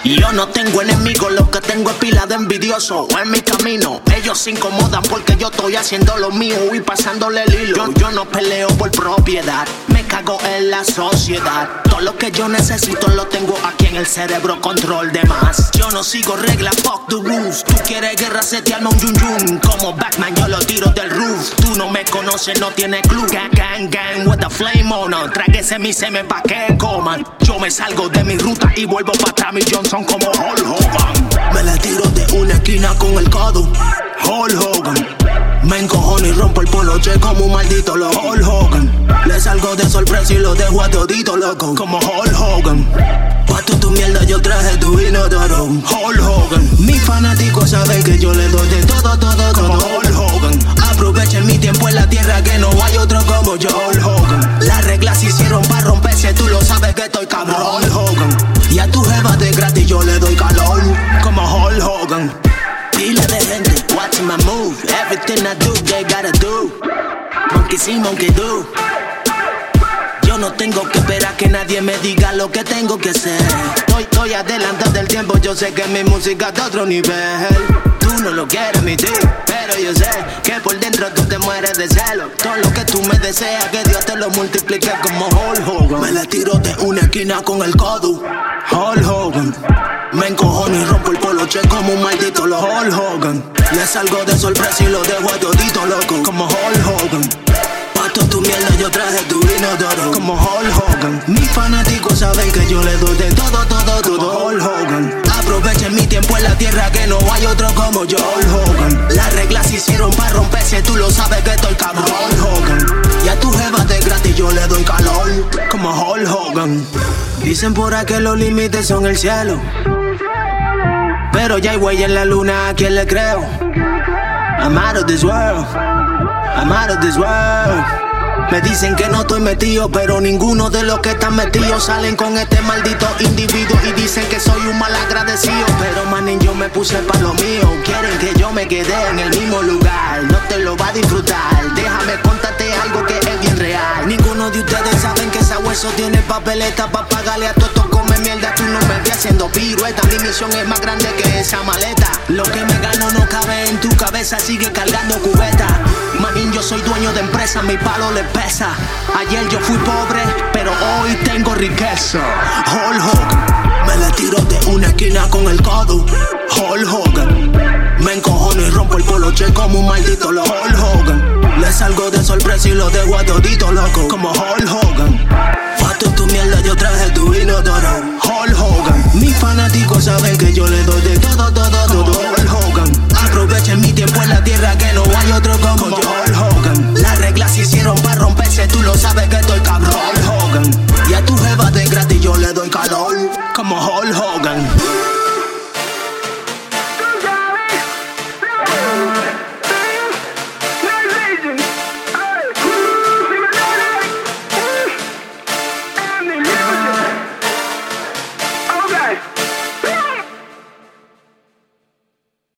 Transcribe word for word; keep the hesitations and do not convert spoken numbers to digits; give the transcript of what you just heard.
Y yo no tengo enemigos, lo que tengo es pila de envidioso. En mi camino, ellos se incomodan porque yo estoy haciendo lo mío y pasándole el hilo. Yo, yo no peleo por propiedad, me cago en la sociedad. Todo lo que yo necesito lo tengo aquí en el cerebro, control de más. Yo no sigo reglas, fuck the rules. Tú quieres guerra, se te arma un yun yun. Como Batman yo lo tiro del roof. Tú no me conoces, no tienes clue. Gang, gang, gang, with the flame on. Tráguese mi semen pa' que coman. Yo me salgo de mi ruta y vuelvo pa' atrás, mi Johnson como Hulk Hogan. Me la tiro de una esquina con el codo, Hulk Hogan. Me encojono y rompo el poloche como un maldito loco, Hulk Hogan. Le salgo de sorpresa y lo dejo a todito loco, como Hulk Hogan. Pa' tu, tu mierda yo traje tu inodoro, Hulk Hogan. Mis fanáticos saben que yo le doy de todo, todo, todo, como Hulk Hogan. Aprovechen mi tiempo en la tierra que no hay otro como yo, Hulk Hogan. Las reglas se hicieron para romperse, tú lo sabes que estoy cabrón, Hulk Hogan. Y a tu jeva de gratis yo le doy calor, como Hulk Hogan. Pila de gente watching my move. Everything I do, they gotta do. Monkey see, monkey do. Yo no tengo que esperar que nadie me diga lo que tengo que hacer. Estoy, estoy adelantado del tiempo, yo sé que mi música es de otro nivel. Tú no lo quieres admitir, pero yo sé que por dentro tú te mueres de celo. Todo lo que tú me deseas, que Dios te lo multiplique como Hulk Hogan. Me la tiro de una esquina con el codo, Hulk Hogan. Me encojono y rompo el poloche como un maldito lo Hulk Hogan. Le salgo de sorpresa y lo dejo a todito loco, como Hulk Hogan. Pa' toda tu mierda yo traje tu inodoro, como Hulk Hogan. Mis fanáticos saben que yo le doy de todo, todo, todo, Hulk Hogan. Aprovechen mi tiempo en la tierra que no hay otro como yo, Hulk Hogan. Las reglas se hicieron para romperse, tú lo sabes que estoy cabrón, Hulk Hogan. Y a tu jeva de gratis yo le doy calor, como Hulk Hogan. Dicen por ahí que los límites son el cielo, pero ya hay güey en la luna, ¿a quién le creo? I'm out of this world, I'm out of this world. Me dicen que no estoy metido, pero ninguno de los que están metidos salen con este maldito individuo y dicen que soy un mal agradecido. Pero manín, yo me puse pa' lo mío. Quieren que yo me quede en el mismo lugar, no te lo va a disfrutar. Déjame contarte algo que es bien real. Ninguno de ustedes saben que esa hueso tiene papeleta pa' pagarle a todos estos come mierda. Tú no me ves haciendo pirueta, mi misión es más grande que esa maleta. Lo que me gano no cabe en tu cabeza, sigue cargando cubeta. Manín, yo soy dueño de empresa, mi palo le pesa. Ayer yo fui pobre, pero hoy tengo riqueza, Hulk Hogan. Me la tiro de una esquina con el codo, Hulk Hogan. Me encojono y rompo el poloche como un maldito lo Hulk Hogan. Le salgo de sorpresa y lo dejo a todito loco, como Hulk Hogan. Fato tu mierda yo traje tu inodoro, Hulk Hogan. Mis fanáticos saben que yo le doy de todo, todo.